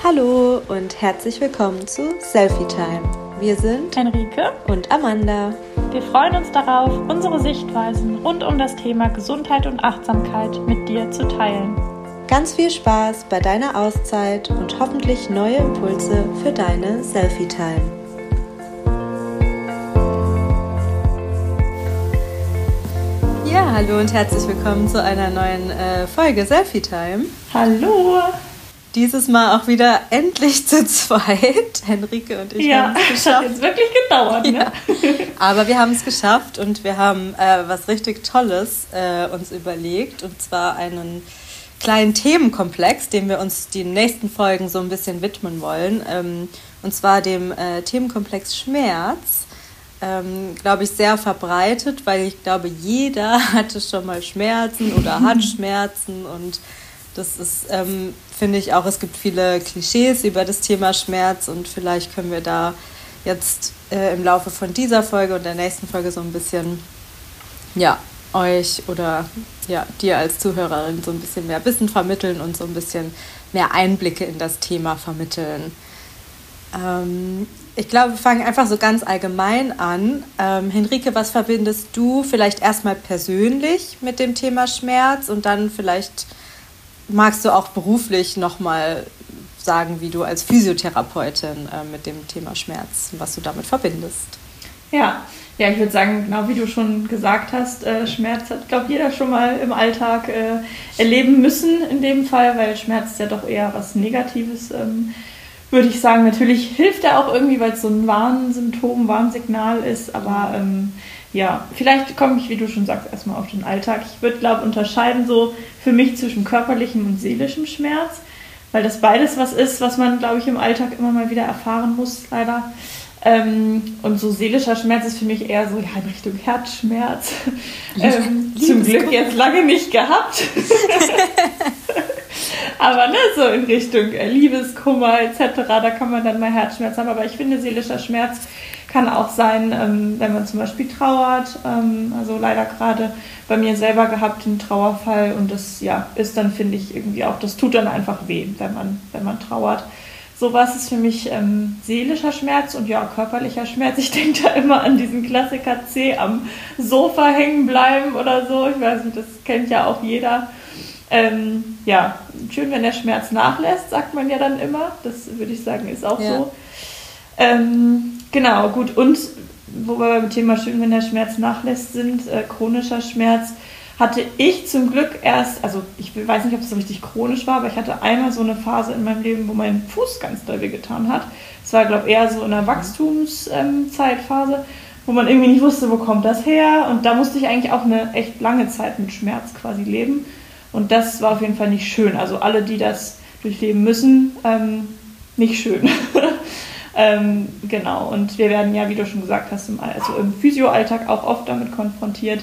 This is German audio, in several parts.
Hallo und herzlich willkommen zu Selfie Time. Wir sind Henrike und Amanda. Wir freuen uns darauf, unsere Sichtweisen rund um das Thema Gesundheit und Achtsamkeit mit dir zu teilen. Ganz viel Spaß bei deiner Auszeit und hoffentlich neue Impulse für deine Selfie Time. Ja, hallo und herzlich willkommen zu einer neuen Folge Selfie Time. Hallo! Dieses Mal auch wieder endlich zu zweit. Henrike und ich haben es geschafft. Ja, hat jetzt wirklich gedauert, ne? Ja. Aber wir haben es geschafft und wir haben was richtig Tolles uns überlegt. Und zwar einen kleinen Themenkomplex, dem wir uns die nächsten Folgen so ein bisschen widmen wollen. Und zwar dem Themenkomplex Schmerz. Glaube ich, sehr verbreitet, weil ich glaube, jeder hatte schon mal Schmerzen oder hat Schmerzen und das ist, finde ich auch, es gibt viele Klischees über das Thema Schmerz und vielleicht können wir da jetzt im Laufe von dieser Folge und der nächsten Folge so ein bisschen, ja, euch oder ja, dir als Zuhörerin so ein bisschen mehr Wissen vermitteln und so ein bisschen mehr Einblicke in das Thema vermitteln. Ich glaube, wir fangen einfach so ganz allgemein an. Henrike, was verbindest du vielleicht erstmal persönlich mit dem Thema Schmerz und dann vielleicht magst du auch beruflich nochmal sagen, wie du als Physiotherapeutin mit dem Thema Schmerz, was du damit verbindest? Ja, ich würde sagen, genau wie du schon gesagt hast, Schmerz hat, glaube ich, jeder schon mal im Alltag erleben müssen in dem Fall, weil Schmerz ist ja doch eher was Negatives, würde ich sagen. Natürlich hilft er auch irgendwie, weil es so ein Warnsymptom, Warnsignal ist, aber ja, vielleicht komme ich, wie du schon sagst, erstmal auf den Alltag. Ich würde, glaube ich, unterscheiden so für mich zwischen körperlichem und seelischem Schmerz, weil das beides was ist, was man, glaube ich, im Alltag immer mal wieder erfahren muss, leider. Und so seelischer Schmerz ist für mich eher so in Richtung Herzschmerz. Zum Glück jetzt lange nicht gehabt. Aber ne, so in Richtung Liebeskummer etc., da kann man dann mal Herzschmerz haben. Aber ich finde, seelischer Schmerz kann auch sein, wenn man zum Beispiel trauert. Also leider gerade bei mir selber gehabt einen Trauerfall. Und das ja, ist dann, finde ich, irgendwie auch, das tut dann einfach weh, wenn man trauert. Sowas ist für mich seelischer Schmerz und ja, körperlicher Schmerz. Ich denke da immer an diesen Klassiker C am Sofa hängen bleiben oder so. Ich weiß nicht, das kennt ja auch jeder. Ja, schön, wenn der Schmerz nachlässt, sagt man ja dann immer. Das würde ich sagen, ist auch so. Genau, gut. Und wo wir beim Thema schön, wenn der Schmerz nachlässt sind, chronischer Schmerz, hatte ich zum Glück erst, also ich weiß nicht, ob es so richtig chronisch war, aber ich hatte einmal so eine Phase in meinem Leben, wo mein Fuß ganz doll wehgetan hat. Es war, glaube ich, eher so in der Wachstumszeitphase, wo man irgendwie nicht wusste, wo kommt das her. Und da musste ich eigentlich auch eine echt lange Zeit mit Schmerz quasi leben. Und das war auf jeden Fall nicht schön. Also alle, die das durchleben müssen, nicht schön. Genau. Und wir werden ja, wie du schon gesagt hast, im Physio-Alltag auch oft damit konfrontiert.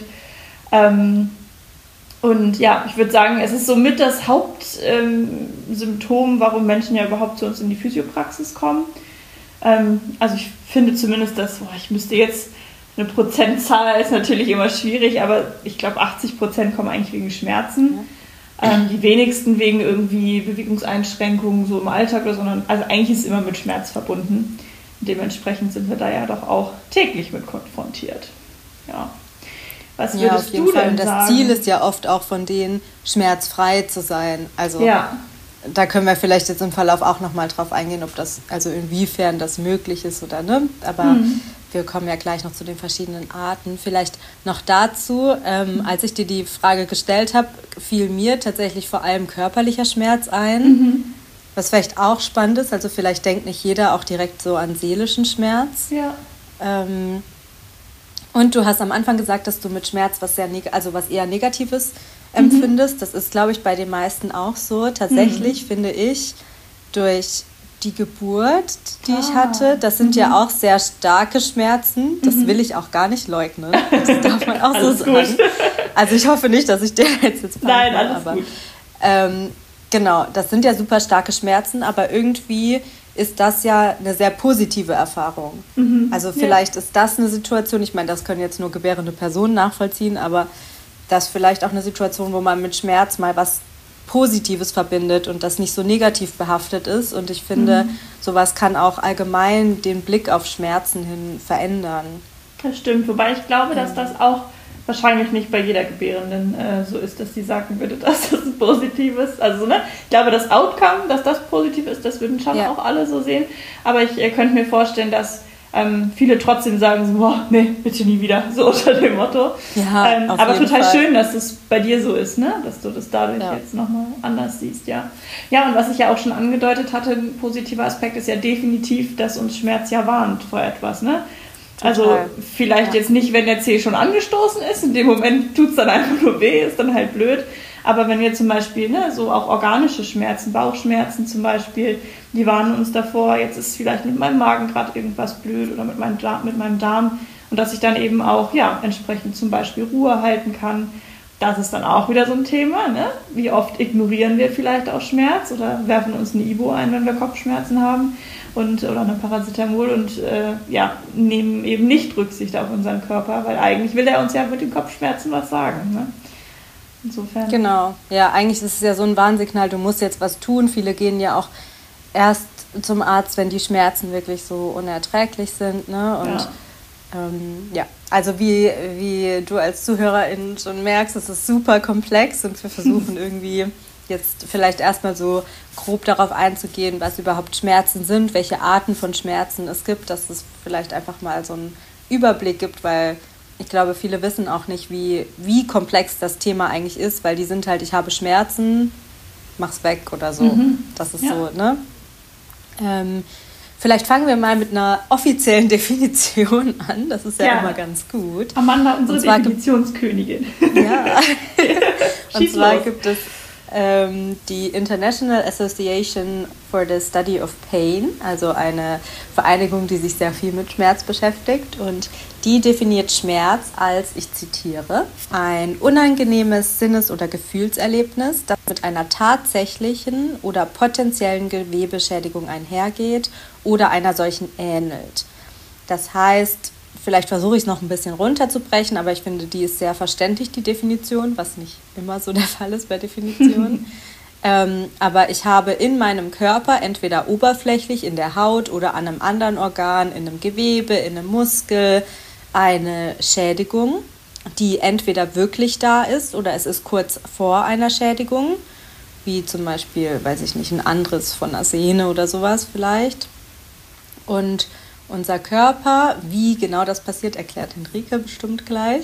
Und ja, ich würde sagen, es ist somit das Hauptsymptom, warum Menschen ja überhaupt zu uns in die Physiopraxis kommen. Also ich finde zumindest, dass, ich müsste jetzt eine Prozentzahl, ist natürlich immer schwierig, aber ich glaube 80% kommen eigentlich wegen Schmerzen. Ja. Die wenigsten wegen irgendwie Bewegungseinschränkungen so im Alltag oder, sondern also eigentlich ist es immer mit Schmerz verbunden. Dementsprechend sind wir da ja doch auch täglich mit konfrontiert. Ja. Was würdest du denn sagen? Das Ziel ist ja oft auch von denen, schmerzfrei zu sein. Also da können wir vielleicht jetzt im Verlauf auch nochmal drauf eingehen, ob das, also inwiefern das möglich ist oder ne. Aber wir kommen ja gleich noch zu den verschiedenen Arten. Vielleicht noch dazu, als ich dir die Frage gestellt habe, fiel mir tatsächlich vor allem körperlicher Schmerz ein. Was vielleicht auch spannend ist, also vielleicht denkt nicht jeder auch direkt so an seelischen Schmerz. Ja. Und du hast am Anfang gesagt, dass du mit Schmerz was eher Negatives empfindest. Das ist, glaube ich, bei den meisten auch so. Tatsächlich finde ich, durch die Geburt, die ich hatte, das sind ja auch sehr starke Schmerzen. Das will ich auch gar nicht leugnen. Das darf man auch so sagen. Gut. Also ich hoffe nicht, dass ich dir jetzt Nein, alles gut. Genau, das sind ja super starke Schmerzen, aber irgendwie ist das ja eine sehr positive Erfahrung. Also vielleicht ist das eine Situation, ich meine, das können jetzt nur gebärende Personen nachvollziehen, aber das ist vielleicht auch eine Situation, wo man mit Schmerz mal was Positives verbindet und das nicht so negativ behaftet ist. Und ich finde, sowas kann auch allgemein den Blick auf Schmerzen hin verändern. Das stimmt, wobei ich glaube, dass das auch wahrscheinlich nicht bei jeder Gebärenden so ist, dass sie sagen würde, dass das positiv ist. Also, ne? Ich glaube, das Outcome, dass das positiv ist, das würden schon auch alle so sehen. Aber ich könnte mir vorstellen, dass viele trotzdem sagen so, boah, nee, bitte nie wieder, so unter dem Motto. Ja, aber total schön, dass das bei dir so ist, ne? Dass du das dadurch jetzt nochmal anders siehst, ja. Ja, und was ich ja auch schon angedeutet hatte, ein positiver Aspekt ist ja definitiv, dass uns Schmerz ja warnt vor etwas, ne? Also vielleicht jetzt nicht, wenn der Zeh schon angestoßen ist, in dem Moment tut es dann einfach nur weh, ist dann halt blöd. Aber wenn wir zum Beispiel, ne, so auch organische Schmerzen, Bauchschmerzen zum Beispiel, die warnen uns davor, jetzt ist vielleicht mit meinem Magen gerade irgendwas blöd oder mit meinem Darm und dass ich dann eben auch entsprechend zum Beispiel Ruhe halten kann. Das ist dann auch wieder so ein Thema, ne? Wie oft ignorieren wir vielleicht auch Schmerz oder werfen uns eine Ibo ein, wenn wir Kopfschmerzen haben oder eine Paracetamol und nehmen eben nicht Rücksicht auf unseren Körper, weil eigentlich will er uns ja mit den Kopfschmerzen was sagen, ne? Insofern. Genau, ja, eigentlich ist es ja so ein Warnsignal, du musst jetzt was tun. Viele gehen ja auch erst zum Arzt, wenn die Schmerzen wirklich so unerträglich sind, ne? Und also wie du als Zuhörerin schon merkst, es ist super komplex und wir versuchen irgendwie jetzt vielleicht erstmal so grob darauf einzugehen, was überhaupt Schmerzen sind, welche Arten von Schmerzen es gibt, dass es vielleicht einfach mal so einen Überblick gibt, weil ich glaube, viele wissen auch nicht, wie komplex das Thema eigentlich ist, weil die sind halt, ich habe Schmerzen, mach's weg oder so. Das ist so, ne? Vielleicht fangen wir mal mit einer offiziellen Definition an. Das ist ja immer ganz gut. Amanda, unsere Definitionskönigin. Ja. Und zwar gibt es die International Association for the Study of Pain, also eine Vereinigung, die sich sehr viel mit Schmerz beschäftigt. Und die definiert Schmerz als, ich zitiere, ein unangenehmes Sinnes- oder Gefühlserlebnis, das mit einer tatsächlichen oder potenziellen Gewebeschädigung einhergeht oder einer solchen ähnelt. Das heißt, vielleicht versuche ich es noch ein bisschen runterzubrechen, aber ich finde, die ist sehr verständlich, die Definition, was nicht immer so der Fall ist bei Definitionen. Aber ich habe in meinem Körper entweder oberflächlich in der Haut oder an einem anderen Organ, in einem Gewebe, in einem Muskel, eine Schädigung, die entweder wirklich da ist oder es ist kurz vor einer Schädigung, wie zum Beispiel, weiß ich nicht, ein Anriss von einer Sehne oder sowas vielleicht. Und unser Körper, wie genau das passiert, erklärt Henrike bestimmt gleich,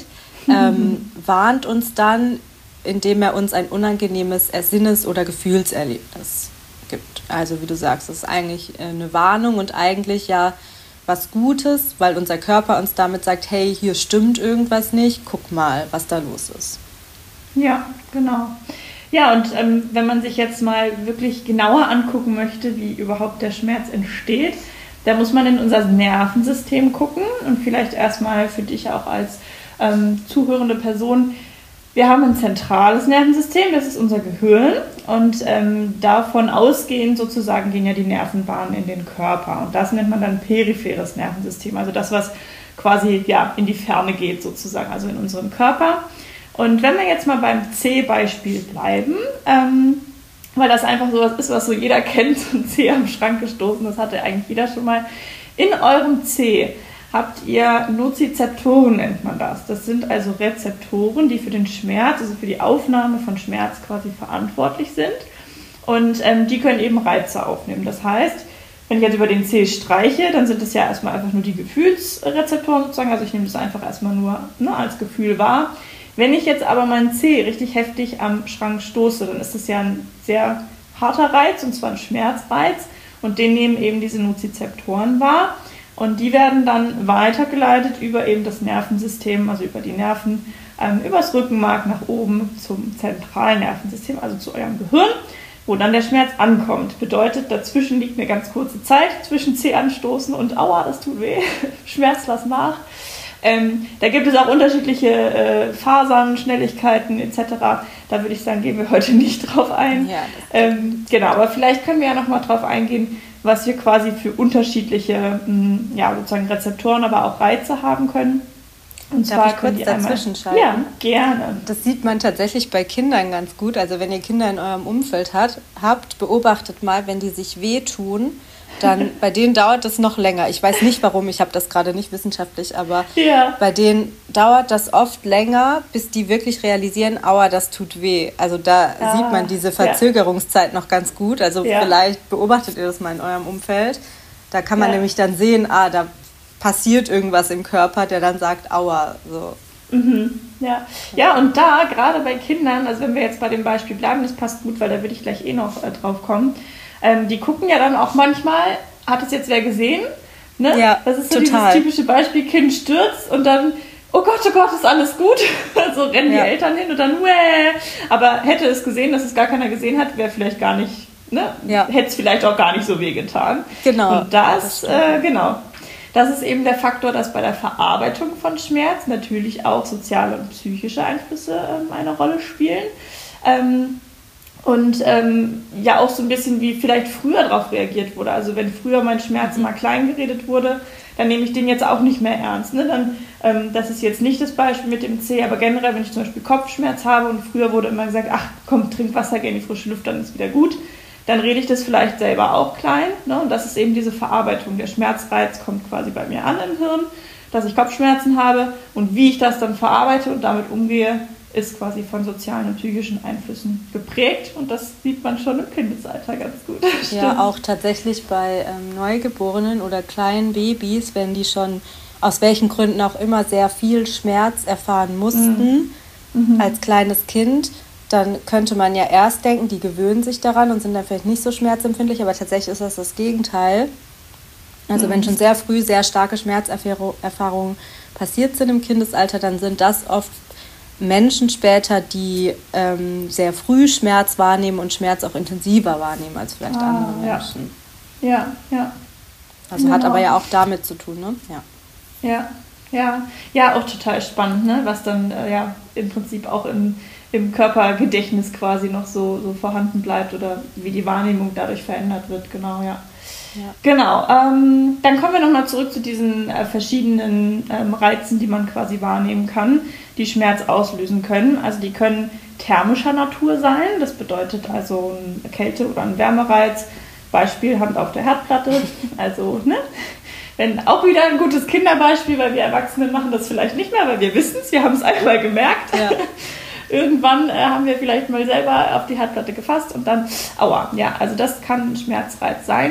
warnt uns dann, indem er uns ein unangenehmes Sinnes- oder Gefühlserlebnis gibt. Also wie du sagst, das ist eigentlich eine Warnung und eigentlich ja was Gutes, weil unser Körper uns damit sagt, hey, hier stimmt irgendwas nicht, guck mal, was da los ist. Ja, genau. Ja, und wenn man sich jetzt mal wirklich genauer angucken möchte, wie überhaupt der Schmerz entsteht, da muss man in unser Nervensystem gucken und vielleicht erstmal für dich auch als zuhörende Person. Wir haben ein zentrales Nervensystem, das ist unser Gehirn und davon ausgehend sozusagen gehen ja die Nervenbahnen in den Körper und das nennt man dann peripheres Nervensystem, also das, was quasi in die Ferne geht sozusagen, also in unserem Körper. Und wenn wir jetzt mal beim C-Beispiel bleiben, weil das einfach so was ist, was so jeder kennt, so ein Zeh am Schrank gestoßen, das hatte eigentlich jeder schon mal. In eurem Zeh habt ihr Nozizeptoren, nennt man das. Das sind also Rezeptoren, die für den Schmerz, also für die Aufnahme von Schmerz quasi verantwortlich sind. Und die können eben Reize aufnehmen. Das heißt, wenn ich jetzt über den Zeh streiche, dann sind es ja erstmal einfach nur die Gefühlsrezeptoren sozusagen. Also ich nehme das einfach erstmal nur als Gefühl wahr. Wenn ich jetzt aber meinen Zeh richtig heftig am Schrank stoße, dann ist das ja ein sehr harter Reiz, und zwar ein Schmerzreiz. Und den nehmen eben diese Nozizeptoren wahr. Und die werden dann weitergeleitet über eben das Nervensystem, also über die Nerven, übers Rückenmark nach oben zum zentralen Nervensystem, also zu eurem Gehirn, wo dann der Schmerz ankommt. Bedeutet, dazwischen liegt eine ganz kurze Zeit zwischen Zeh anstoßen und aua, das tut weh, Schmerz, lass nach. Da gibt es auch unterschiedliche Fasern, Schnelligkeiten etc. Da würde ich sagen, gehen wir heute nicht drauf ein. Ja, genau, aber vielleicht können wir ja nochmal drauf eingehen, was wir quasi für unterschiedliche sozusagen Rezeptoren, aber auch Reize haben können. Und Darf ich kurz dazwischen schalten? Ja, gerne. Das sieht man tatsächlich bei Kindern ganz gut. Also wenn ihr Kinder in eurem Umfeld habt, beobachtet mal, wenn die sich wehtun, dann bei denen dauert das noch länger. Ich weiß nicht warum, ich habe das gerade nicht wissenschaftlich, aber bei denen dauert das oft länger, bis die wirklich realisieren, aua, das tut weh. Also da sieht man diese Verzögerungszeit noch ganz gut. Also vielleicht beobachtet ihr das mal in eurem Umfeld. Da kann man nämlich dann sehen, da passiert irgendwas im Körper, der dann sagt, aua, so. Mhm. Ja, und da, gerade bei Kindern, also wenn wir jetzt bei dem Beispiel bleiben, das passt gut, weil da würde ich gleich noch drauf kommen, die gucken ja dann auch manchmal, hat es jetzt wer gesehen? Ne? Ja, das ist so total. Dieses typische Beispiel, Kind stürzt und dann, oh Gott, ist alles gut? So rennen die Eltern hin und dann, aber hätte es gesehen, dass es gar keiner gesehen hat, wäre vielleicht gar nicht, ne? Hätte es vielleicht auch gar nicht so wehgetan. Genau. Und das ist eben der Faktor, dass bei der Verarbeitung von Schmerz natürlich auch soziale und psychische Einflüsse eine Rolle spielen. Und auch so ein bisschen wie vielleicht früher darauf reagiert wurde. Also wenn früher mein Schmerz immer klein geredet wurde, dann nehme ich den jetzt auch nicht mehr ernst. Ne? Dann, das ist jetzt nicht das Beispiel mit dem C, aber generell, wenn ich zum Beispiel Kopfschmerz habe und früher wurde immer gesagt, ach komm, trink Wasser, geh in die frische Luft, dann ist wieder gut. Dann rede ich das vielleicht selber auch klein. Ne? Und das ist eben diese Verarbeitung. Der Schmerzreiz kommt quasi bei mir an im Hirn, dass ich Kopfschmerzen habe. Und wie ich das dann verarbeite und damit umgehe, ist quasi von sozialen und psychischen Einflüssen geprägt. Und das sieht man schon im Kindesalter ganz gut. Ja, auch tatsächlich bei Neugeborenen oder kleinen Babys, wenn die schon aus welchen Gründen auch immer sehr viel Schmerz erfahren mussten als kleines Kind, dann könnte man ja erst denken, die gewöhnen sich daran und sind dann vielleicht nicht so schmerzempfindlich, aber tatsächlich ist das Gegenteil. Also wenn schon sehr früh sehr starke Schmerzerfahrungen passiert sind im Kindesalter, dann sind das oft Menschen später, die sehr früh Schmerz wahrnehmen und Schmerz auch intensiver wahrnehmen als vielleicht andere Menschen. Ja. Also hat aber ja auch damit zu tun, ne? Ja, auch total spannend, ne? Was dann im Prinzip auch im Körpergedächtnis quasi noch so vorhanden bleibt oder wie die Wahrnehmung dadurch verändert wird, genau, ja. Genau, dann kommen wir nochmal zurück zu diesen verschiedenen Reizen, die man quasi wahrnehmen kann, die Schmerz auslösen können. Also die können thermischer Natur sein, das bedeutet also ein Kälte- oder ein Wärmereiz, Beispiel Hand auf der Herdplatte, also wenn auch wieder ein gutes Kinderbeispiel, weil wir Erwachsene machen das vielleicht nicht mehr, aber wir wissen es, wir haben es einmal gemerkt. Ja. Irgendwann haben wir vielleicht mal selber auf die Herdplatte gefasst und dann, aua, also das kann ein Schmerzreiz sein.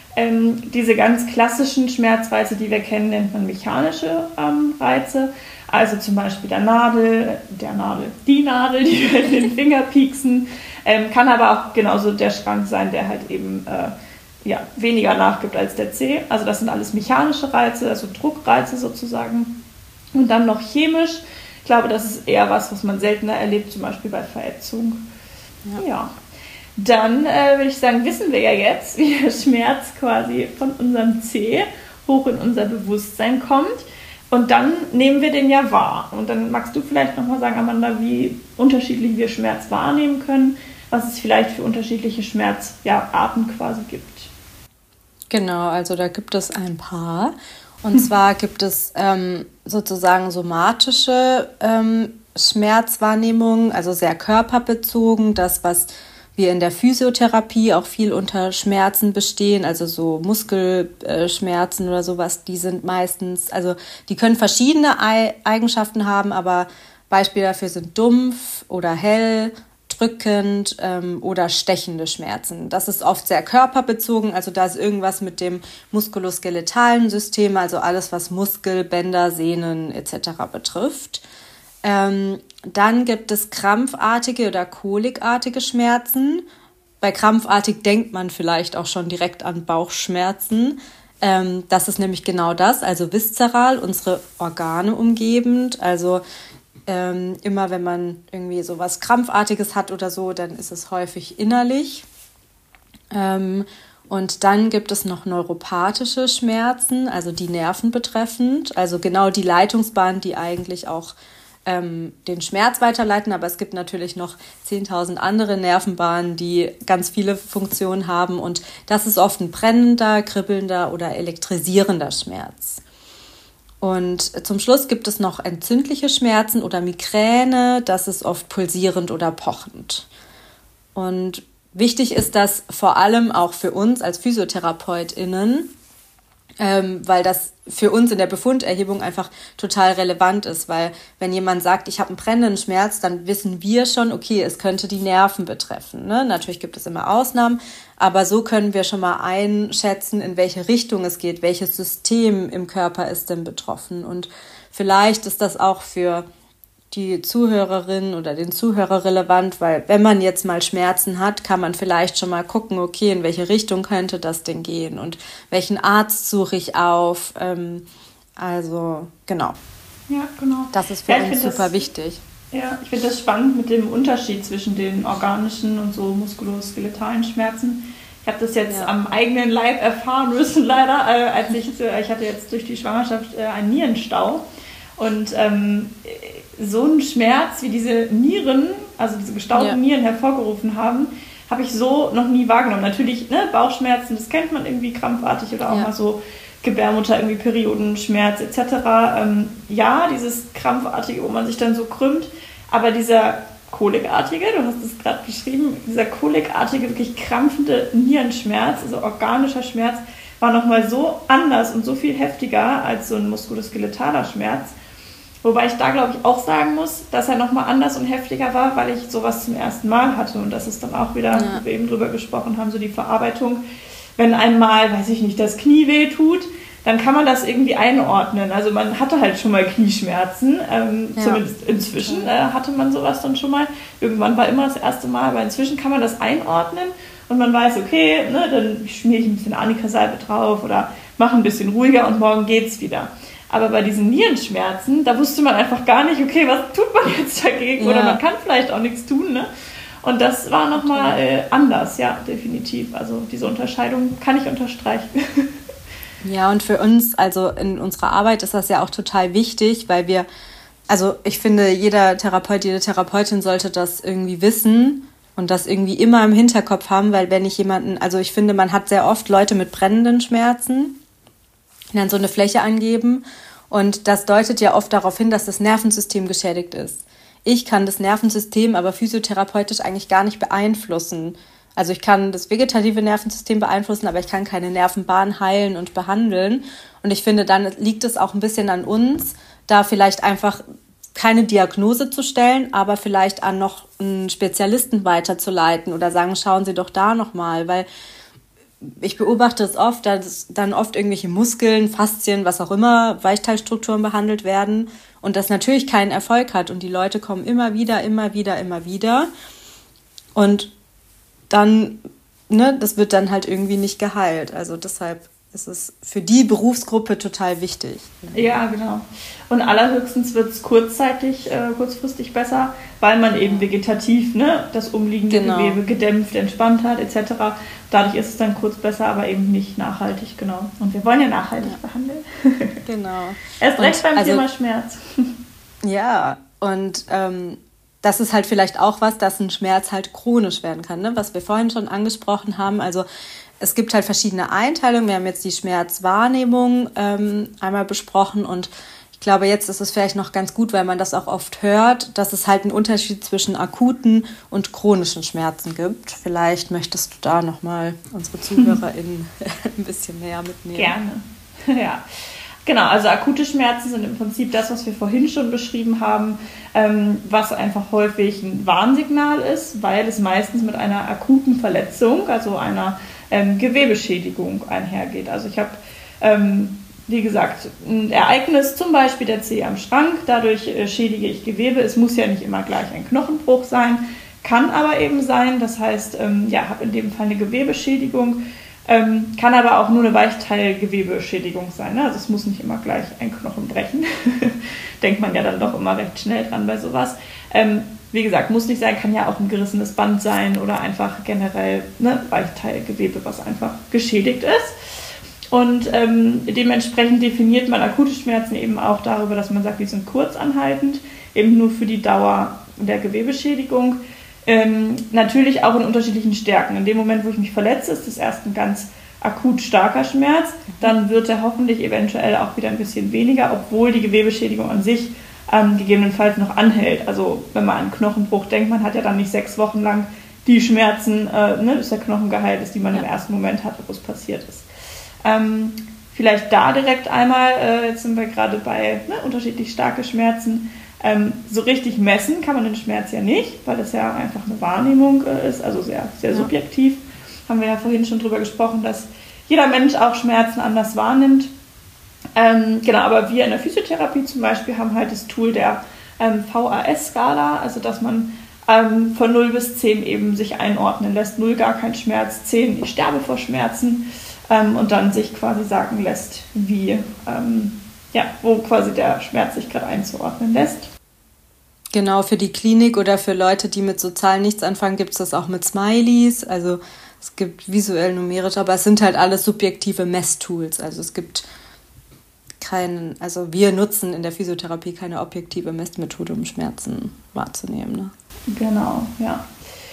Diese ganz klassischen Schmerzreize, die wir kennen, nennt man mechanische Reize. Also zum Beispiel die Nadel, die wir in den Finger pieksen. Kann aber auch genauso der Schrank sein, der halt eben weniger nachgibt als der Zeh. Also das sind alles mechanische Reize, also Druckreize sozusagen. Und dann noch chemisch. Ich glaube, das ist eher was man seltener erlebt, zum Beispiel bei Verätzung. Ja. Dann würde ich sagen, wissen wir ja jetzt, wie der Schmerz quasi von unserem Zeh hoch in unser Bewusstsein kommt. Und dann nehmen wir den ja wahr. Und dann magst du vielleicht nochmal sagen, Amanda, wie unterschiedlich wir Schmerz wahrnehmen können, was es vielleicht für unterschiedliche Schmerzarten quasi gibt. Genau, also da gibt es ein paar. Und zwar gibt es sozusagen somatische Schmerzwahrnehmungen, also sehr körperbezogen, das, was wir in der Physiotherapie auch viel unter Schmerzen bestehen, also so Muskelschmerzen oder sowas, die sind meistens, also die können verschiedene Eigenschaften haben, aber Beispiele dafür sind dumpf oder hell, drückend oder stechende Schmerzen. Das ist oft sehr körperbezogen, also da ist irgendwas mit dem muskuloskeletalen System, also alles, was Muskel, Bänder, Sehnen etc. betrifft. Dann gibt es krampfartige oder kolikartige Schmerzen. Bei krampfartig denkt man vielleicht auch schon direkt an Bauchschmerzen. Das ist nämlich genau das, also viszeral, unsere Organe umgebend. Also immer wenn man irgendwie so was Krampfartiges hat oder so, dann ist es häufig innerlich. Und dann gibt es noch neuropathische Schmerzen, also die Nerven betreffend. Also genau die Leitungsbahnen, die eigentlich auch den Schmerz weiterleiten, aber es gibt natürlich noch 10.000 andere Nervenbahnen, die ganz viele Funktionen haben und das ist oft ein brennender, kribbelnder oder elektrisierender Schmerz. Und zum Schluss gibt es noch entzündliche Schmerzen oder Migräne. Das ist oft pulsierend oder pochend. Und wichtig ist das vor allem auch für uns als PhysiotherapeutInnen, weil das für uns in der Befunderhebung einfach total relevant ist, weil wenn jemand sagt, ich habe einen brennenden Schmerz, dann wissen wir schon, okay, es könnte die Nerven betreffen. Ne? Natürlich gibt es immer Ausnahmen, aber so können wir schon mal einschätzen, in welche Richtung es geht, welches System im Körper ist denn betroffen. Und vielleicht ist das auch für die Zuhörerin oder den Zuhörer relevant, weil wenn man jetzt mal Schmerzen hat, kann man vielleicht schon mal gucken, okay, in welche Richtung könnte das denn gehen und welchen Arzt suche ich auf. Also, genau. Ja, genau. Das ist für uns super wichtig. Ja, ich finde das spannend mit dem Unterschied zwischen den organischen und so muskuloskeletalen Schmerzen. Ich habe das jetzt am eigenen Leib erfahren müssen, leider, als ich hatte jetzt durch die Schwangerschaft einen Nierenstau. Und so einen Schmerz, wie diese Nieren, also diese gestauten Nieren hervorgerufen haben, habe ich so noch nie wahrgenommen. Natürlich, ne, Bauchschmerzen, das kennt man irgendwie krampfartig oder auch mal so Gebärmutter, irgendwie Periodenschmerz etc. Ja, dieses krampfartige, wo man sich dann so krümmt, aber dieser kolikartige, du hast es gerade beschrieben, dieser kolikartige, wirklich krampfende Nierenschmerz, also organischer Schmerz, war nochmal so anders und so viel heftiger als so ein muskuloskeletaler Schmerz. Wobei ich da, glaube ich, auch sagen muss, dass er nochmal anders und heftiger war, weil ich sowas zum ersten Mal hatte. Und das ist dann auch wieder, wo wir eben drüber gesprochen haben, so die Verarbeitung. Wenn einmal, weiß ich nicht, das Knie weh tut, dann kann man das irgendwie einordnen. Also man hatte halt schon mal Knieschmerzen, zumindest inzwischen hatte man sowas dann schon mal. Irgendwann war immer das erste Mal, aber inzwischen kann man das einordnen und man weiß, okay, ne, dann schmiere ich ein bisschen Arnika-Salbe drauf oder mache ein bisschen ruhiger und morgen geht's wieder. Aber bei diesen Nierenschmerzen, da wusste man einfach gar nicht, okay, was tut man jetzt dagegen? Oder man kann vielleicht auch nichts tun, ne? Und das war nochmal anders, ja, definitiv. Also diese Unterscheidung kann ich unterstreichen. Ja, und für uns, also in unserer Arbeit ist das ja auch total wichtig, weil wir, also ich finde, jeder Therapeut, jede Therapeutin sollte das irgendwie wissen und das irgendwie immer im Hinterkopf haben, weil wenn ich jemanden, also ich finde, man hat sehr oft Leute mit brennenden Schmerzen, die dann so eine Fläche angeben und das deutet ja oft darauf hin, dass das Nervensystem geschädigt ist. Ich kann das Nervensystem aber physiotherapeutisch eigentlich gar nicht beeinflussen. Also ich kann das vegetative Nervensystem beeinflussen, aber ich kann keine Nervenbahn heilen und behandeln. Und ich finde, dann liegt es auch ein bisschen an uns, da vielleicht einfach keine Diagnose zu stellen, aber vielleicht an noch einen Spezialisten weiterzuleiten oder sagen, schauen Sie doch da nochmal, weil ich beobachte es oft, dass dann oft irgendwelche Muskeln, Faszien, was auch immer, Weichteilstrukturen behandelt werden und das natürlich keinen Erfolg hat und die Leute kommen immer wieder. Und dann, ne, das wird dann halt irgendwie nicht geheilt. Also deshalb ist es für die Berufsgruppe total wichtig. Ja, genau. Und allerhöchstens wird es kurzfristig besser, weil man eben vegetativ, ne, das umliegende Gewebe gedämpft, entspannt hat etc. Dadurch ist es dann kurz besser, aber eben nicht nachhaltig, genau. Und wir wollen ja nachhaltig behandeln. Genau. Erst recht beim Thema Schmerz. Ja, und das ist halt vielleicht auch was, dass ein Schmerz halt chronisch werden kann, ne? Was wir vorhin schon angesprochen haben. Also es gibt halt verschiedene Einteilungen. Wir haben jetzt die Schmerzwahrnehmung einmal besprochen und ich glaube, jetzt ist es vielleicht noch ganz gut, weil man das auch oft hört, dass es halt einen Unterschied zwischen akuten und chronischen Schmerzen gibt. Vielleicht möchtest du da nochmal unsere ZuhörerInnen ein bisschen näher mitnehmen. Gerne, ja. Genau, also akute Schmerzen sind im Prinzip das, was wir vorhin schon beschrieben haben, was einfach häufig ein Warnsignal ist, weil es meistens mit einer akuten Verletzung, also einer Gewebeschädigung einhergeht. Also ich habe, wie gesagt, ein Ereignis, zum Beispiel der Zeh am Schrank, dadurch schädige ich Gewebe. Es muss ja nicht immer gleich ein Knochenbruch sein, kann aber eben sein. Das heißt, habe in dem Fall eine Gewebeschädigung. Kann aber auch nur eine Weichteilgewebeschädigung sein. Ne? Also es muss nicht immer gleich ein Knochen brechen. Denkt man ja dann doch immer recht schnell dran bei sowas. Wie gesagt, muss nicht sein, kann ja auch ein gerissenes Band sein oder einfach generell Weichteilgewebe, was einfach geschädigt ist. Und dementsprechend definiert man akute Schmerzen eben auch darüber, dass man sagt, die sind kurzanhaltend, eben nur für die Dauer der Gewebeschädigung. Natürlich auch in unterschiedlichen Stärken. In dem Moment, wo ich mich verletze, ist das erst ein ganz akut starker Schmerz, dann wird er hoffentlich eventuell auch wieder ein bisschen weniger, obwohl die Gewebeschädigung an sich gegebenenfalls noch anhält. Also wenn man an Knochenbruch denkt, man hat ja dann nicht 6 Wochen lang die Schmerzen, bis der Knochen geheilt ist, die man im ersten Moment hatte, wo es passiert ist. Vielleicht da direkt einmal, jetzt sind wir gerade bei unterschiedlich starke Schmerzen, so richtig messen kann man den Schmerz ja nicht, weil das ja einfach eine Wahrnehmung ist, also sehr, sehr subjektiv. Haben wir ja vorhin schon drüber gesprochen, dass jeder Mensch auch Schmerzen anders wahrnimmt. Genau, aber wir in der Physiotherapie zum Beispiel haben halt das Tool der VAS-Skala, also dass man von 0 bis 10 eben sich einordnen lässt. 0 gar kein Schmerz, 10 ich sterbe vor Schmerzen und dann sich quasi sagen lässt, wie, wo quasi der Schmerz sich gerade einzuordnen lässt. Genau, für die Klinik oder für Leute, die mit so Zahlen nichts anfangen, gibt es das auch mit Smileys. Also es gibt visuell, numerisch, aber es sind halt alles subjektive Messtools. Also es gibt wir nutzen in der Physiotherapie keine objektive Messmethode, um Schmerzen wahrzunehmen. Ne? Genau, ja.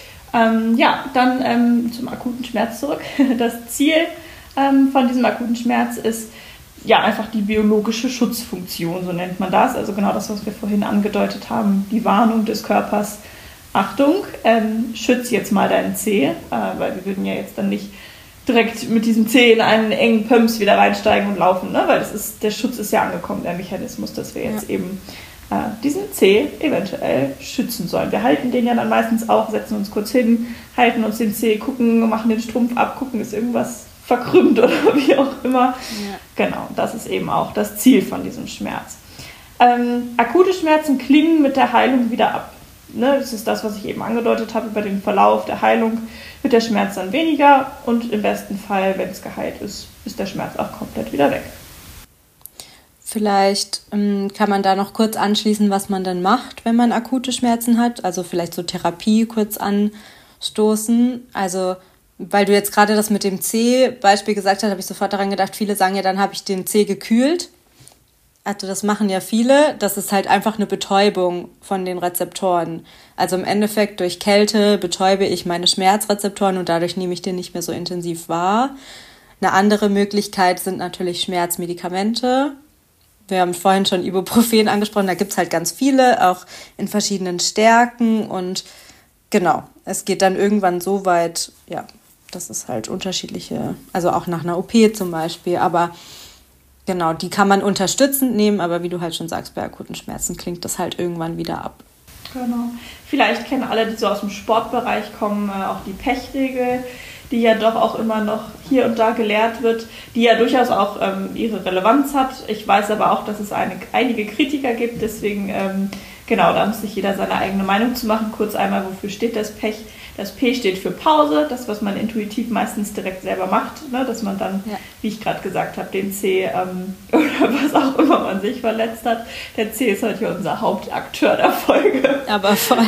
Dann zum akuten Schmerz zurück. Das Ziel von diesem akuten Schmerz ist einfach die biologische Schutzfunktion, so nennt man das. Also genau das, was wir vorhin angedeutet haben, die Warnung des Körpers. Achtung, schütz jetzt mal deinen Zeh, weil wir würden ja jetzt dann nicht direkt mit diesem Zeh in einen engen Pumps wieder reinsteigen und laufen, ne? Weil der Schutz ist ja angekommen, der Mechanismus, dass wir jetzt eben diesen Zeh eventuell schützen sollen. Wir halten den ja dann meistens auch, setzen uns kurz hin, halten uns den Zeh, gucken, machen den Strumpf ab, gucken, ist irgendwas verkrümmt oder wie auch immer. Ja. Genau, das ist eben auch das Ziel von diesem Schmerz. Akute Schmerzen klingen mit der Heilung wieder ab. Ne, das ist das, was ich eben angedeutet habe, über den Verlauf der Heilung wird der Schmerz dann weniger und im besten Fall, wenn es geheilt ist, ist der Schmerz auch komplett wieder weg. Vielleicht kann man da noch kurz anschließen, was man dann macht, wenn man akute Schmerzen hat. Also vielleicht so Therapie kurz anstoßen. Also weil du jetzt gerade das mit dem Zeh-Beispiel gesagt hast, habe ich sofort daran gedacht, viele sagen ja, dann habe ich den Zeh gekühlt. Also das machen ja viele. Das ist halt einfach eine Betäubung von den Rezeptoren. Also im Endeffekt durch Kälte betäube ich meine Schmerzrezeptoren und dadurch nehme ich den nicht mehr so intensiv wahr. Eine andere Möglichkeit sind natürlich Schmerzmedikamente. Wir haben vorhin schon Ibuprofen angesprochen, da gibt es halt ganz viele, auch in verschiedenen Stärken. Und genau, es geht dann irgendwann so weit, das ist halt unterschiedliche, also auch nach einer OP zum Beispiel, aber genau, die kann man unterstützend nehmen, aber wie du halt schon sagst, bei akuten Schmerzen klingt das halt irgendwann wieder ab. Genau. Vielleicht kennen alle, die so aus dem Sportbereich kommen, auch die Pechregel, die ja doch auch immer noch hier und da gelehrt wird, die ja durchaus auch ihre Relevanz hat. Ich weiß aber auch, dass es einige Kritiker gibt, deswegen, da muss sich jeder seine eigene Meinung zu machen. Kurz einmal, wofür steht das Pech? Das P steht für Pause, das, was man intuitiv meistens direkt selber macht, ne? Dass man dann, wie ich gerade gesagt habe, den C oder was auch immer man sich verletzt hat. Der C ist heute unser Hauptakteur der Folge. Aber voll.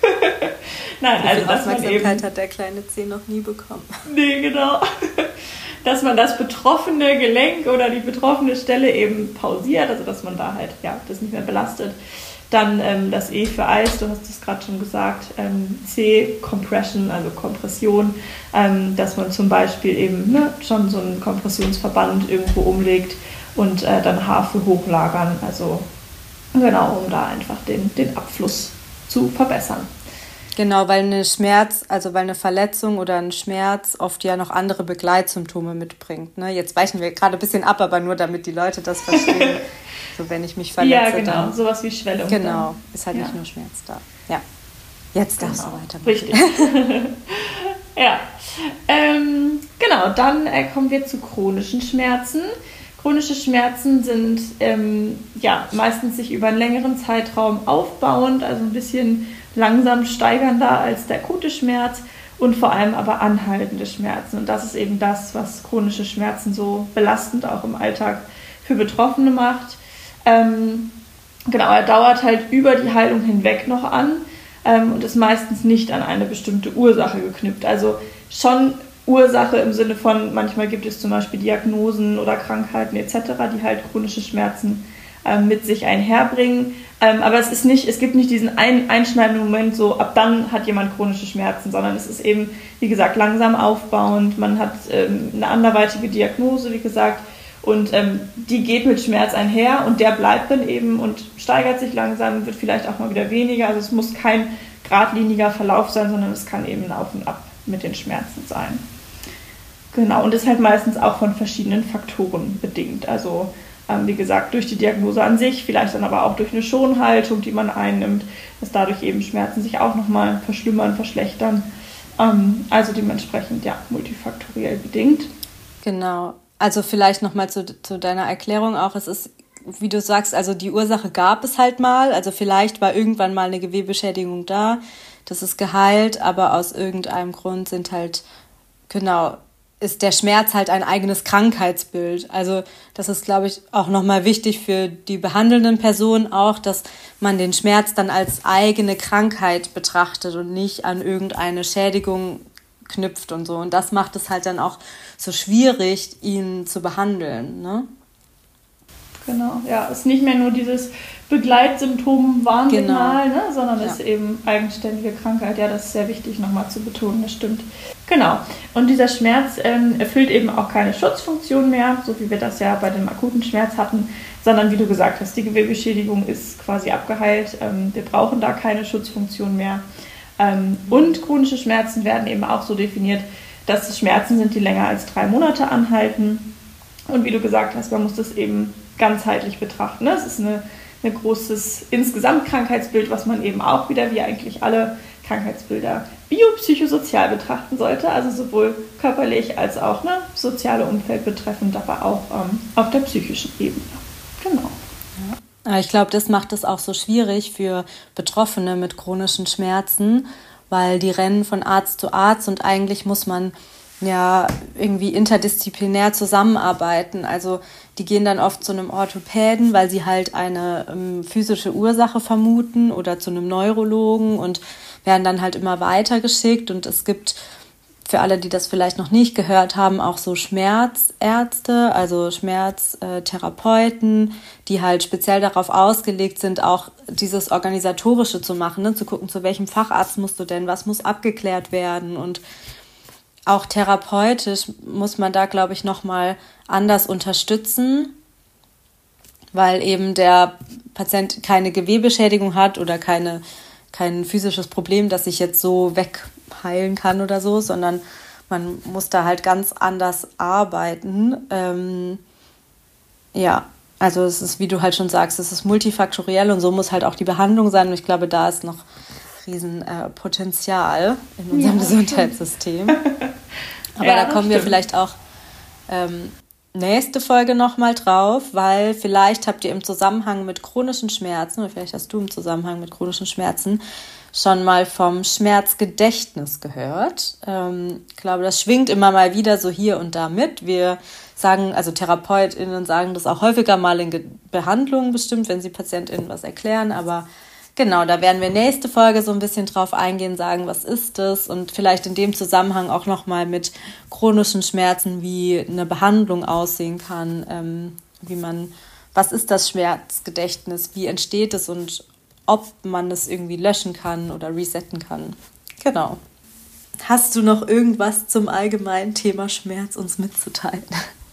Nein, also dass man eben hat der kleine C noch nie bekommen. Nee, genau. Dass man das betroffene Gelenk oder die betroffene Stelle eben pausiert, also dass man da halt das nicht mehr belastet. Dann das E für Eis, du hast es gerade schon gesagt, C, Compression, also Kompression, dass man zum Beispiel eben schon so einen Kompressionsverband irgendwo umlegt und dann H für Hochlagern, also genau, um da einfach den Abfluss zu verbessern. Genau, weil eine Verletzung oder ein Schmerz oft ja noch andere Begleitsymptome mitbringt. Ne? Jetzt weichen wir gerade ein bisschen ab, aber nur damit die Leute das verstehen. So, wenn ich mich verletze. Ja, genau, dann, sowas wie Schwellung. Genau, ist halt nicht nur Schmerz da. Ja, jetzt darfst du weitermachen. Richtig. Ja, genau, dann kommen wir zu chronischen Schmerzen. Chronische Schmerzen sind meistens sich über einen längeren Zeitraum aufbauend, also ein bisschen langsam steigernder als der akute Schmerz und vor allem aber anhaltende Schmerzen. Und das ist eben das, was chronische Schmerzen so belastend auch im Alltag für Betroffene macht. Er dauert halt über die Heilung hinweg noch an und ist meistens nicht an eine bestimmte Ursache geknüpft. Also schon Ursache im Sinne von, manchmal gibt es zum Beispiel Diagnosen oder Krankheiten etc., die halt chronische Schmerzen mit sich einherbringen. Aber es gibt nicht diesen einschneidenden Moment, so ab dann hat jemand chronische Schmerzen, sondern es ist eben, wie gesagt, langsam aufbauend. Man hat eine anderweitige Diagnose, wie gesagt, und die geht mit Schmerz einher und der bleibt dann eben und steigert sich langsam, wird vielleicht auch mal wieder weniger. Also es muss kein geradliniger Verlauf sein, sondern es kann eben ein Auf und Ab mit den Schmerzen sein. Genau, und ist halt meistens auch von verschiedenen Faktoren bedingt. Also wie gesagt, durch die Diagnose an sich, vielleicht dann aber auch durch eine Schonhaltung, die man einnimmt, dass dadurch eben Schmerzen sich auch nochmal verschlimmern, verschlechtern. Also dementsprechend, ja, multifaktoriell bedingt. Genau. Also vielleicht nochmal zu deiner Erklärung auch. Es ist, wie du sagst, also die Ursache gab es halt mal. Also vielleicht war irgendwann mal eine Gewebeschädigung da. Das ist geheilt, aber aus irgendeinem Grund ist der Schmerz halt ein eigenes Krankheitsbild. Also das ist, glaube ich, auch nochmal wichtig für die behandelnden Personen auch, dass man den Schmerz dann als eigene Krankheit betrachtet und nicht an irgendeine Schädigung knüpft und so. Und das macht es halt dann auch so schwierig, ihn zu behandeln, ne? Genau, ja, ist nicht mehr nur dieses Begleitsymptom-Warnsignal, genau, ne, sondern ist eben eigenständige Krankheit. Ja, das ist sehr wichtig nochmal zu betonen, das stimmt. Genau, und dieser Schmerz erfüllt eben auch keine Schutzfunktion mehr, so wie wir das ja bei dem akuten Schmerz hatten, sondern wie du gesagt hast, die Gewebeschädigung ist quasi abgeheilt. Wir brauchen da keine Schutzfunktion mehr. Und chronische Schmerzen werden eben auch so definiert, dass es Schmerzen sind, die länger als 3 Monate anhalten. Und wie du gesagt hast, man muss das eben ganzheitlich betrachten. Es ist ein großes Insgesamtkrankheitsbild, was man eben auch wieder, wie eigentlich alle Krankheitsbilder, biopsychosozial betrachten sollte. Also sowohl körperlich als auch soziale Umfeld betreffend, aber auch auf der psychischen Ebene. Genau. Ja. Ich glaube, das macht es auch so schwierig für Betroffene mit chronischen Schmerzen, weil die rennen von Arzt zu Arzt und eigentlich muss man ja irgendwie interdisziplinär zusammenarbeiten. Also die gehen dann oft zu einem Orthopäden, weil sie halt eine physische Ursache vermuten oder zu einem Neurologen und werden dann halt immer weitergeschickt. Und es gibt für alle, die das vielleicht noch nicht gehört haben, auch so Schmerzärzte, also Schmerztherapeuten, die halt speziell darauf ausgelegt sind, auch dieses Organisatorische zu machen, ne? Zu gucken, zu welchem Facharzt musst du denn, was muss abgeklärt werden, und auch therapeutisch muss man da, glaube ich, nochmal anders unterstützen, weil eben der Patient keine Gewebeschädigung hat oder kein physisches Problem, das sich jetzt so wegheilen kann oder so, sondern man muss da halt ganz anders arbeiten. Also es ist, wie du halt schon sagst, es ist multifaktoriell und so muss halt auch die Behandlung sein. Und ich glaube, da ist noch Riesenpotenzial in unserem Gesundheitssystem. Aber da kommen wir vielleicht auch nächste Folge nochmal drauf, weil vielleicht habt ihr im Zusammenhang mit chronischen Schmerzen, oder vielleicht hast du im Zusammenhang mit chronischen Schmerzen schon mal vom Schmerzgedächtnis gehört. Ich glaube, das schwingt immer mal wieder so hier und da mit. Wir sagen, also TherapeutInnen sagen das auch häufiger mal in Behandlungen bestimmt, wenn sie PatientInnen was erklären, aber genau, da werden wir nächste Folge so ein bisschen drauf eingehen, sagen, was ist das, und vielleicht in dem Zusammenhang auch nochmal mit chronischen Schmerzen, wie eine Behandlung aussehen kann, was ist das Schmerzgedächtnis, wie entsteht es und ob man es irgendwie löschen kann oder resetten kann. Genau. Hast du noch irgendwas zum allgemeinen Thema Schmerz uns mitzuteilen?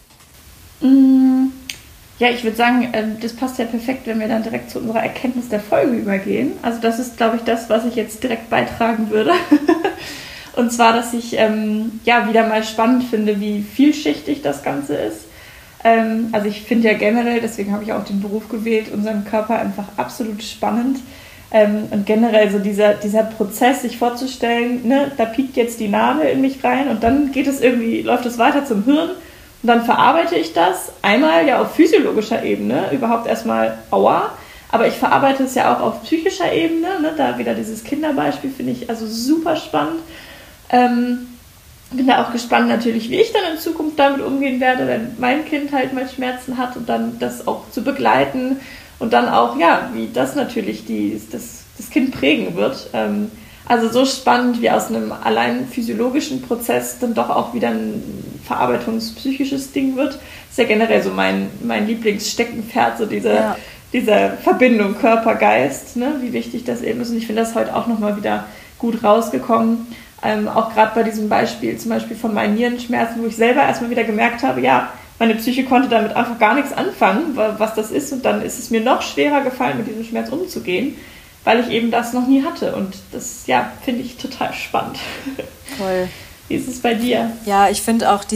Ja, ich würde sagen, das passt ja perfekt, wenn wir dann direkt zu unserer Erkenntnis der Folge übergehen. Also das ist, glaube ich, das, was ich jetzt direkt beitragen würde. Und zwar, dass ich wieder mal spannend finde, wie vielschichtig das Ganze ist. Also ich finde ja generell, deswegen habe ich auch den Beruf gewählt, unseren Körper einfach absolut spannend. Und generell so dieser Prozess, sich vorzustellen, ne, da piekt jetzt die Nadel in mich rein und dann läuft es weiter zum Hirn. Und dann verarbeite ich das einmal ja auf physiologischer Ebene, überhaupt erstmal aua, aber ich verarbeite es ja auch auf psychischer Ebene, ne? Da wieder dieses Kinderbeispiel finde ich also super spannend. Bin da auch gespannt natürlich, wie ich dann in Zukunft damit umgehen werde, wenn mein Kind halt mal Schmerzen hat, und dann das auch zu begleiten und dann auch, ja, wie das natürlich das Kind prägen wird. Also so spannend, wie aus einem allein physiologischen Prozess dann doch auch wieder ein verarbeitungspsychisches Ding wird. Das ist ja generell so mein Lieblingssteckenpferd, so diese diese Verbindung Körper-Geist, ne? Wie wichtig das eben ist. Und ich finde das heute auch nochmal wieder gut rausgekommen. Auch gerade bei diesem Beispiel, zum Beispiel von meinen Nierenschmerzen, wo ich selber erstmal wieder gemerkt habe, ja, meine Psyche konnte damit einfach gar nichts anfangen, was das ist. Und dann ist es mir noch schwerer gefallen, mit diesem Schmerz umzugehen, weil ich eben das noch nie hatte. Und das, ja, finde ich total spannend. Toll. Wie ist es bei dir? Ja, ich finde auch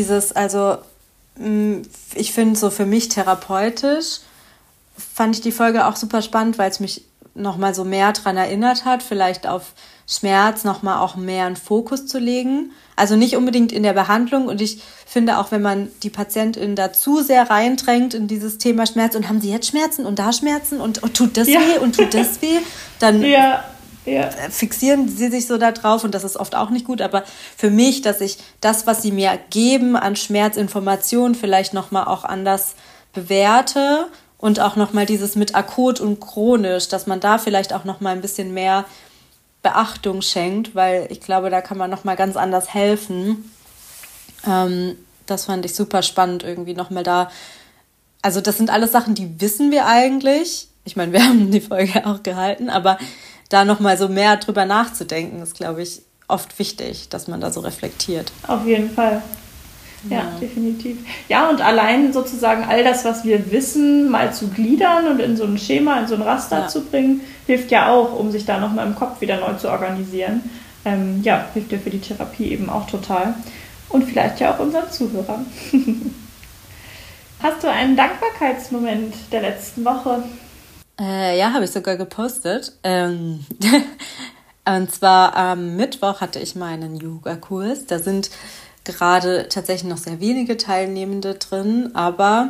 ich finde so für mich therapeutisch, fand ich die Folge auch super spannend, weil es mich nochmal so mehr daran erinnert hat, vielleicht auf Schmerz nochmal auch mehr einen Fokus zu legen. Also nicht unbedingt in der Behandlung. Und ich finde auch, wenn man die Patientin da zu sehr reindrängt in dieses Thema Schmerz und haben sie jetzt Schmerzen und da Schmerzen und tut das weh und tut das weh, dann fixieren sie sich so da drauf und das ist oft auch nicht gut. Aber für mich, dass ich das, was sie mir geben an Schmerzinformationen, vielleicht nochmal auch anders bewerte und auch nochmal dieses mit akut und chronisch, dass man da vielleicht auch nochmal ein bisschen mehr Beachtung schenkt, weil ich glaube, da kann man nochmal ganz anders helfen. Das fand ich super spannend irgendwie nochmal da. Also das sind alles Sachen, die wissen wir eigentlich. Ich meine, wir haben die Folge auch gehalten, aber da nochmal so mehr drüber nachzudenken, ist, glaube ich, oft wichtig, dass man da so reflektiert. Auf jeden Fall. Ja, definitiv. Ja, und allein sozusagen all das, was wir wissen, mal zu gliedern und in so ein Schema, in so ein Raster zu bringen, hilft ja auch, um sich da nochmal im Kopf wieder neu zu organisieren. Hilft ja für die Therapie eben auch total. Und vielleicht ja auch unseren Zuhörern. Hast du einen Dankbarkeitsmoment der letzten Woche? Ja, habe ich sogar gepostet. Und zwar am Mittwoch hatte ich meinen Yoga-Kurs. Da sind gerade tatsächlich noch sehr wenige Teilnehmende drin, aber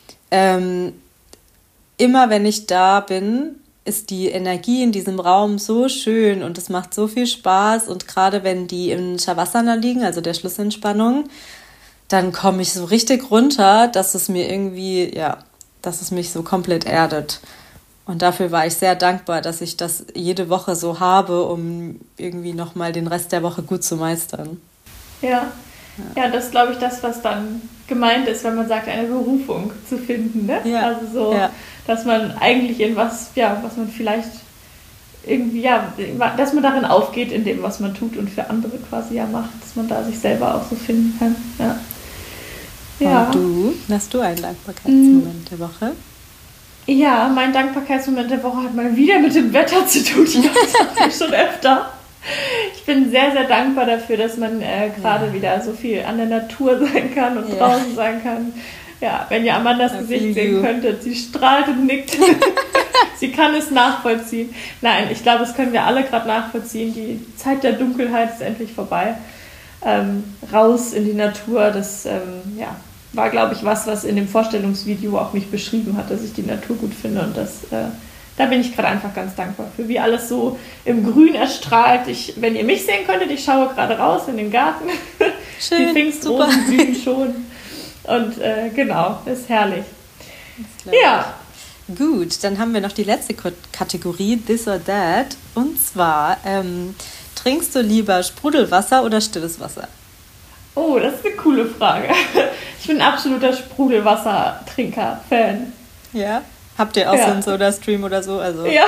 immer wenn ich da bin, ist die Energie in diesem Raum so schön und es macht so viel Spaß und gerade wenn die im Shavasana liegen, also der Schlussentspannung, dann komme ich so richtig runter, dass es mir irgendwie, dass es mich so komplett erdet. Und dafür war ich sehr dankbar, dass ich das jede Woche so habe, um irgendwie nochmal den Rest der Woche gut zu meistern. Ja, das ist, glaube ich, das, was dann gemeint ist, wenn man sagt, eine Berufung zu finden. Ne? Ja. Also so, dass man eigentlich in was man vielleicht irgendwie, dass man darin aufgeht in dem, was man tut und für andere quasi macht, dass man da sich selber auch so finden kann. Ja. Und du? Hast du einen Dankbarkeitsmoment der Woche? Ja, mein Dankbarkeitsmoment der Woche hat mal wieder mit dem Wetter zu tun. Ich glaube, das hatte ich schon öfter. Ich bin sehr, sehr dankbar dafür, dass man gerade wieder so viel an der Natur sein kann und draußen sein kann. Ja, wenn ihr Amandas Gesicht sehen könntet, sie strahlt und nickt. Sie kann es nachvollziehen. Nein, ich glaube, das können wir alle gerade nachvollziehen. Die Zeit der Dunkelheit ist endlich vorbei. Raus in die Natur, das war, glaube ich, was in dem Vorstellungsvideo auch mich beschrieben hat, dass ich die Natur gut finde und das... Da bin ich gerade einfach ganz dankbar für, wie alles so im Grün erstrahlt. Wenn ihr mich sehen könntet, ich schaue gerade raus in den Garten. Schön, die Pfingstrosen blühen schon. Und genau, ist herrlich. Ja. Gut, dann haben wir noch die letzte Kategorie, This or That. Und zwar, trinkst du lieber Sprudelwasser oder stilles Wasser? Oh, das ist eine coole Frage. Ich bin ein absoluter Sprudelwassertrinker-Fan. Ja? Habt ihr auch so einen Soda-Stream oder so? Also, ja.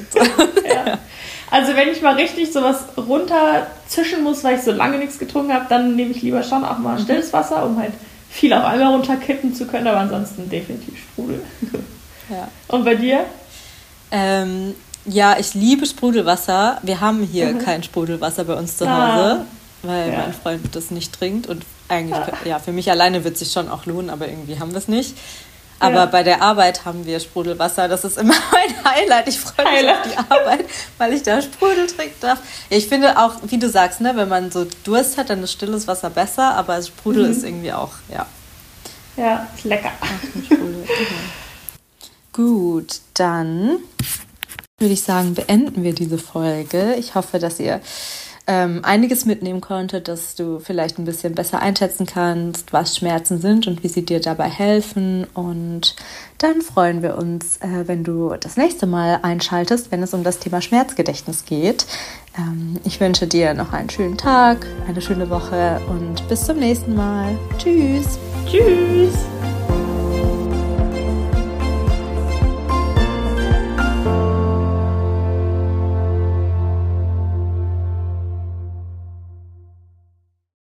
Also wenn ich mal richtig sowas runterzischen muss, weil ich so lange nichts getrunken habe, dann nehme ich lieber schon auch mal stilles Wasser, um halt viel auf einmal runterkippen zu können, aber ansonsten definitiv Sprudel. Ja. Und bei dir? Ich liebe Sprudelwasser. Wir haben hier kein Sprudelwasser bei uns zu Hause, weil mein Freund das nicht trinkt und eigentlich, für mich alleine wird es sich schon auch lohnen, aber irgendwie haben wir es nicht. Aber bei der Arbeit haben wir Sprudelwasser. Das ist immer mein Highlight. Ich freue mich auf die Arbeit, weil ich da Sprudel trinken darf. Ich finde auch, wie du sagst, ne, wenn man so Durst hat, dann ist stilles Wasser besser. Aber Sprudel ist irgendwie auch, Ja, ist lecker. Gut, dann würde ich sagen, beenden wir diese Folge. Ich hoffe, dass ihr einiges mitnehmen konntet, dass du vielleicht ein bisschen besser einschätzen kannst, was Schmerzen sind und wie sie dir dabei helfen. Und dann freuen wir uns, wenn du das nächste Mal einschaltest, wenn es um das Thema Schmerzgedächtnis geht. Ich wünsche dir noch einen schönen Tag, eine schöne Woche und bis zum nächsten Mal. Tschüss. Tschüss.